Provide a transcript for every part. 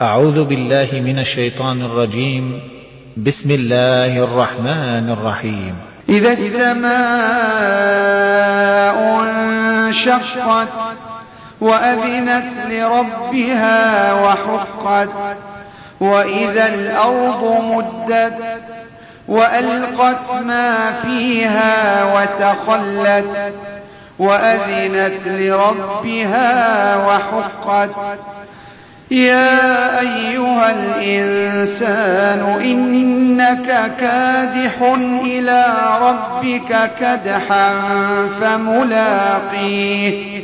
أعوذ بالله من الشيطان الرجيم. بسم الله الرحمن الرحيم. إذا السماء انشقت وأذنت لربها وحقت وإذا الأرض مدت وألقت ما فيها وتخلت وأذنت لربها وحقت يا أيها الإنسان إنك كادح إلى ربك كدحا فملاقيه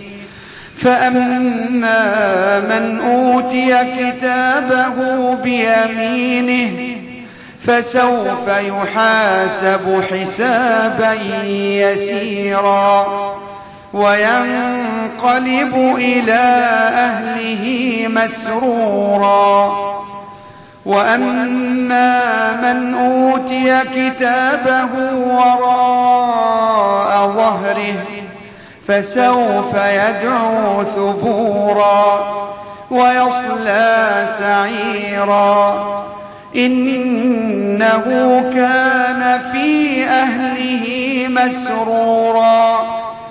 فأما من أوتي كتابه بيمينه فسوف يحاسب حسابا يسيرا وينقلب إلى أهله مسرورا وأما من أوتي كتابه وراء ظهره فسوف يدعو ثبورا ويصلى سعيرا إنه كان في أهله مسرورا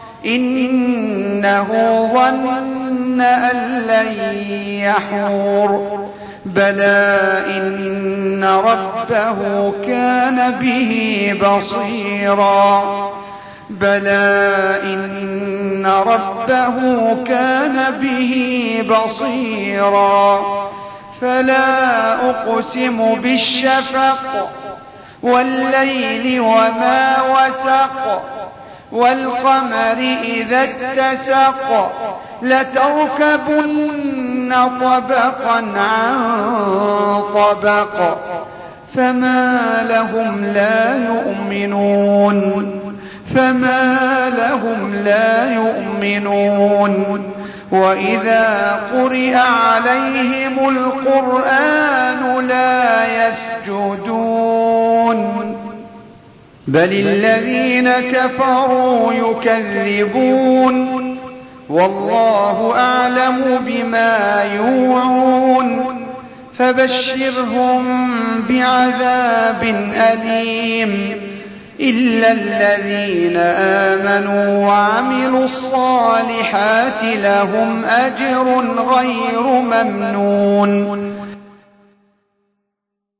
إنه ظن أن لن يحور بلى إن ربه كان به بصيرا بلى إن ربه كان به بصيرا فلا أقسم بالشفق والليل وما وسق والقمر إذا اتسق لتركبن طبقا عن طبق فما لهم لا يؤمنون وإذا قرئ عليهم القرآن لا يسجدون بل الذين كفروا يكذبون والله أعلم بما يوعون فبشرهم بعذاب أليم إلا الذين آمنوا وعملوا الصالحات لهم أجر غير ممنون